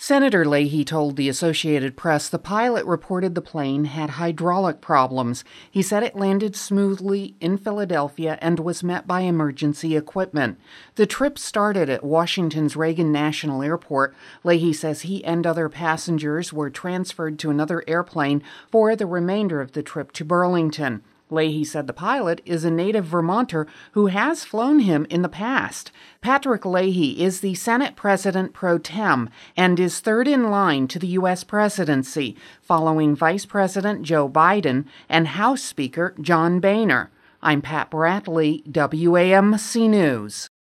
Senator Leahy told the Associated Press the pilot reported the plane had hydraulic problems. He said it landed smoothly in Philadelphia and was met by emergency equipment. The trip started at Washington's Reagan National Airport. Leahy says he and other passengers were transferred to another airplane for the remainder of the trip to Burlington. Leahy said the pilot is a native Vermonter who has flown him in the past. Patrick Leahy is the Senate President pro tem and is third in line to the U.S. presidency, following Vice President Joe Biden and House Speaker John Boehner. I'm Pat Bradley, WAMC News.